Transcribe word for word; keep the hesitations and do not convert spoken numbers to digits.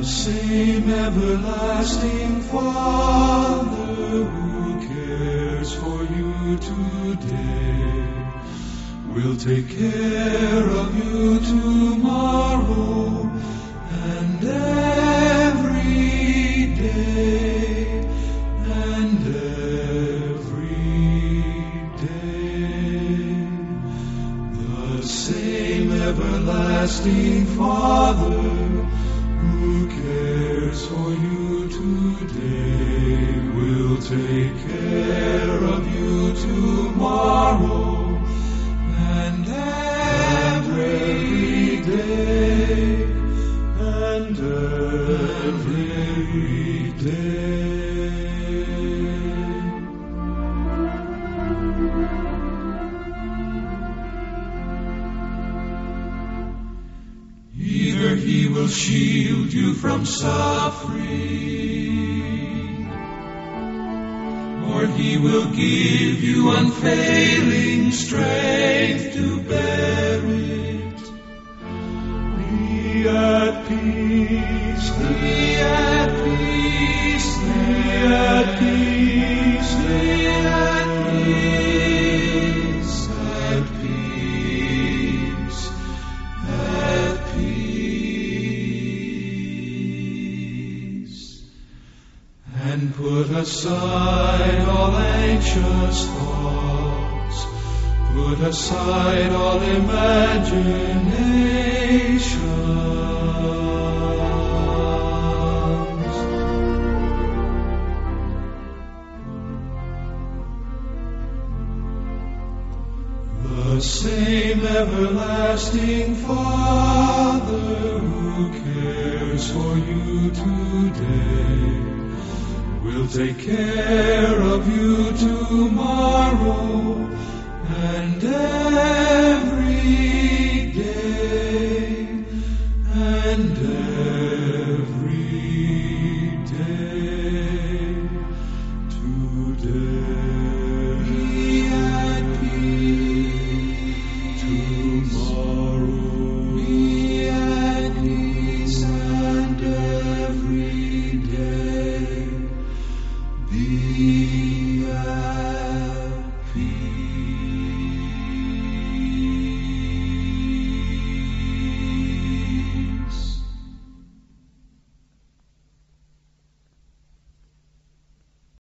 The same everlasting Father who cares for you today will take care of you tomorrow and every day and every day. The same everlasting Father who cares for you today will take care of you tomorrow and every day and every day. Either he will shield you from suffering, or he will give you unfailing strength to bear it. Be at peace, be at peace, be at peace, be at peace, at peace, at peace. And put aside all anxious thoughts, put aside all imaginations. The same everlasting Father who cares for you today will take care of you tomorrow